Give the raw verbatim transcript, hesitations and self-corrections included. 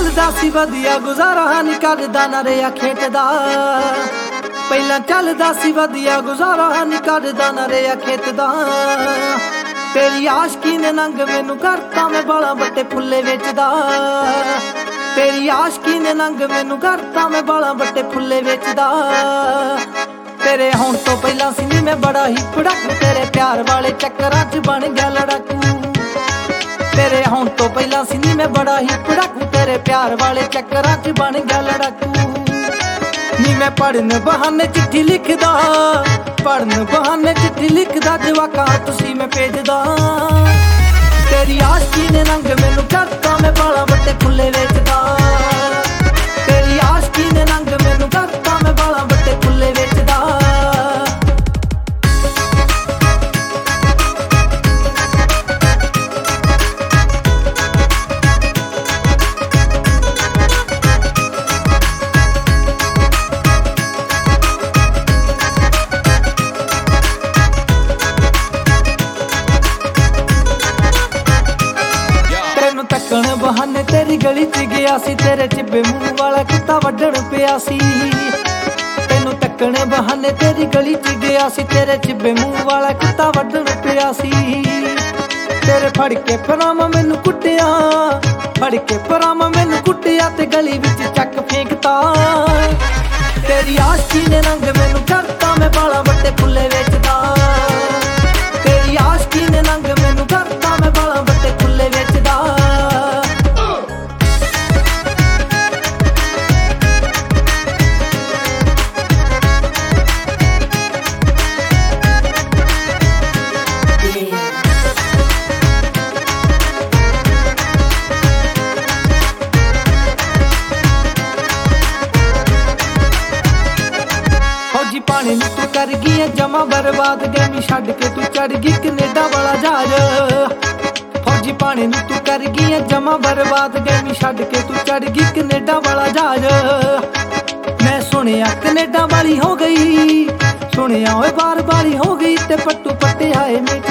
ਚੱਲਦਾ ਸੀ ਵਧੀਆ ਗੁਜ਼ਾਰਾ ਨੀ ਕਰਦਾ ਨਾ ਰਿਆ ਖੇਤਦਾ ਪਹਿਲਾਂ ਚੱਲਦਾ ਸੀ ਵਧੀਆ ਗੁਜ਼ਾਰਾ ਨੀ ਕਰਦਾ ਨਾ ਰਿਆ ਖੇਤਦਾ ਤੇਰੀ ਆਸ਼ਕੀ ਨੇ ਨੰਗ ਮੈਨੂੰ ਕਰਤਾ ਮੈਂ ਬਾਲਾਂ ਬੱਟੇ ਫੁੱਲੇ ਵੇਚਦਾ ਤੇਰੀ ਆਸ਼ਕੀ ਨੇ ਨੰਗ ਮੈਨੂੰ ਕਰਤਾ ਮੈਂ ਬਾਲਾਂ ਬੱਟੇ ਫੁੱਲੇ ਵੇਚਦਾ ਤੇਰੇ ਹੋਣ ਤੋਂ ਪਹਿਲਾਂ ਸੀ ਨੀ ਮੈਂ ਬੜਾ ਹੀ ਪੜਾਕੂ ਤੇਰੇ ਪਿਆਰ ਵਾਲੇ ਚੱਕਰਾਂ 'ਚ ਬਣ ਗਿਆ ਲੜਾਕੂ ਤੇਰੇ ਹੋਣ ਤੋਂ ਪਹਿਲਾਂ ਸੀ ਨੀ ਮੈਂ ਬੜਾ ਹੀ ਪੜਾਕੂ ਤੇਰੇ ਪਿਆਰ ਵਾਲੇ ਚੱਕਰਾਂ 'ਚ ਬਣ ਗਿਆ ਲੜਾਕੂ ਨੀ ਮੈਂ ਪੜਨ ਬਹਾਨੇ ਚਿੱਠੀ ਲਿਖਦਾ ਪੜਨ ਬਹਾਨੇ ਚਿੱਠੀ ਲਿਖਦਾ ਜਵਾਕਾਂ ਤੁਸੀਂ ਮੈਂ ਭੇਜਦਾ ਤੇਰੀ ਆਸ਼ਕੀ ਨੇ ਨੰਗ ਮੈਨੂੰ ਕਰਤਾ ਮੈਂ ਬਾਲਾਂ ਬੱਟੇ ਫੁੱਲੇ ਵੇਚਦਾ ਤੇਰੀ ਆਸ਼ਕੀ ਨੇ ਨੰਗ ਮੈਨੂੰ ਕਰਤਾ ਮੈਂ ਬਾਲਾਂ ਬੱਟੇ ਫੁੱਲੇ ਵੇਚਦਾ ਤੱਕਣ ਬਹਾਨੇ ਤੇਰੀ ਗਲੀ 'ਚ ਗਿਆ ਸੀ ਤੇਰੇ ਚਿੱਬੇ ਮੂੰਹ ਵਾਲਾ ਕੁੱਤਾ ਵੱਢਣ ਪਿਆ ਸੀ ਤੈਨੂੰ ਤੱਕਣ ਬਹਾਨੇ ਤੇਰੀ ਗਲੀ 'ਚ ਗਿਆ ਸੀ ਤੇਰੇ ਚਿੱਬੇ ਮੂੰਹ ਵਾਲਾ ਕੁੱਤਾ ਵੱਢਣ ਪਿਆ ਸੀ ਤੇਰੇ ਫੜ ਕੇ ਪਰਾਮਾ ਮੈਨੂੰ ਕੁੱਟਿਆ ਫੜ ਕੇ ਪਰਾਮਾ ਮੈਨੂੰ ਕੁੱਟਿਆ ਤੇ ਗਲੀ ਵਿੱਚ ਚੱਕ ਫੇਂਕਤਾ ਤੇਰੀ ਆਸ਼ਕੀ ਨੇ ਰੰਗ ਮੈਨੂੰ ਕਰਤਾ ਮੈਂ ਬਾਲਾਂ ਬੱਟੇ ਫੁੱਲੇ ਵੇਚਦਾ ਤੇਰੀ ਆਸ਼ਕੀ ਨੇ ਰੰਗ ਮੈਨੂੰ ਕਰਤਾ ਮੈਂ ਬਾਲਾਂ ਬੱਟੇ ਫੁੱਲੇ ਵੇਚਦਾ ਪਾਣੀ ਨੂੰ ਤੂੰ ਕਰ ਗਈ ਜਮਾ ਬਰਬਾਦ ਗੈਮੀ ਛੱਡ ਕੇ ਤੂੰ ਚੜ ਗਈ ਕੈਨੇਡਾ ਵਾਲਾ ਜਹਾਜ਼ ਫੌਜੀ ਪਾਣੀ ਨੂੰ ਤੂੰ ਕਰ ਗਈ ਜਮਾ ਬਰਬਾਦ ਗੈਮੀ ਛੱਡ ਕੇ ਤੂੰ ਚੜ ਗਈ ਕੈਨੇਡਾ ਵਾਲਾ ਜਹਾਜ਼ ਮੈਂ ਸੁਣਿਆ ਕੈਨੇਡਾ ਵਾਲੀ ਹੋ ਗਈ ਸੁਣਿਆ ਓਏ ਬਾਰ ਵਾਲੀ ਹੋ ਗਈ ਤੇ ਪੱਟੂ ਪੱਟੇ ਆਏ